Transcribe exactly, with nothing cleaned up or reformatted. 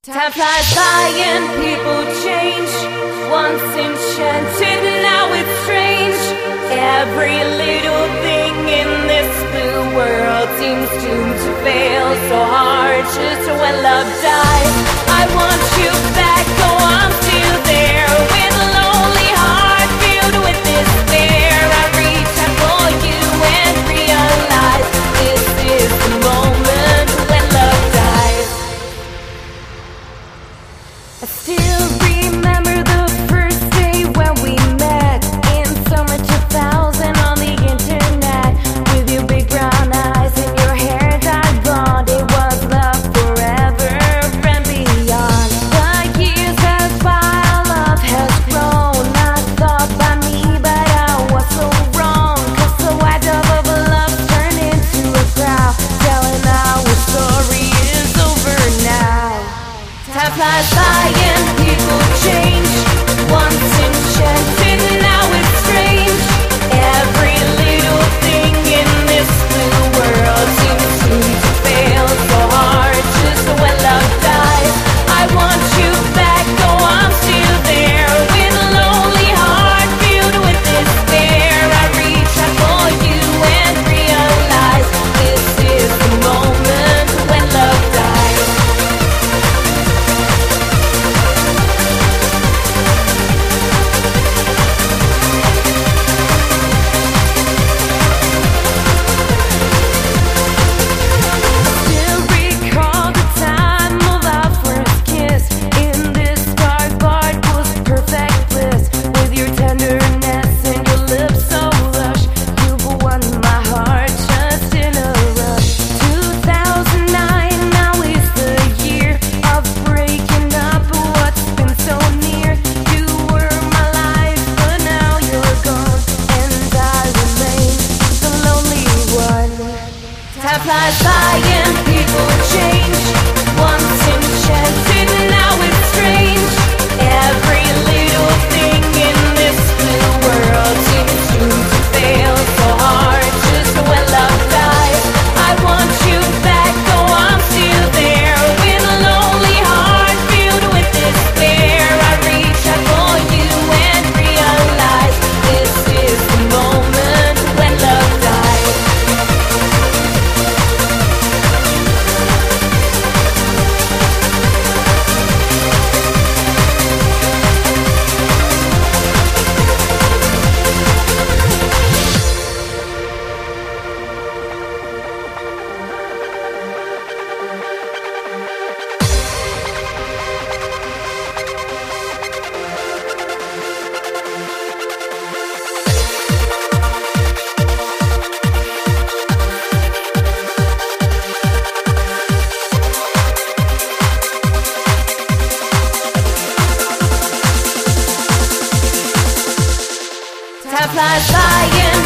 Time flies by and people change. Once enchanted, now it's strange. Every little thing in this blue world seems doomed to fail. So hard just when love dies. I want you back, though I'm still there. With a lonely heart filled with despair, I reach out for you and realize this is the moment when love dies. I still remember the first day when we met in summer two thousand on the internet. With your big brown eyes and your hair dyed blonde, it was love forever and beyond. The years pass by, love has grown. Not thought by me, but I was so wrong. 'Cause the white dove of love turned into a crowd, telling our story is over now. Time flies by and people change. Once enchanted, now it's strange. Every little thing in this blue world seems doomed to fail. So hard just when love dies. I want you back, though I'm still there. With a lonely heart filled with despair, I reach out for you and realize this is the moment when love dies. Still recall the time of our first kiss. In this dark bar was perfect bliss. With your tenderness and your lips so lush, you won my heart just in a rush. two thousand nine, now is the year of breaking up what's been so near. You were my life, but now you're gone, and I remain the lonely one. Time flies by and people change. Once enchanted, now it's strange. Every little thing in this blue world seems doomed to fail. So hard just when love dies. I want you back, though I'm still there. With a lonely heart filled with despair, I reach out for you and realize this is the moment when love dies. Time flies by and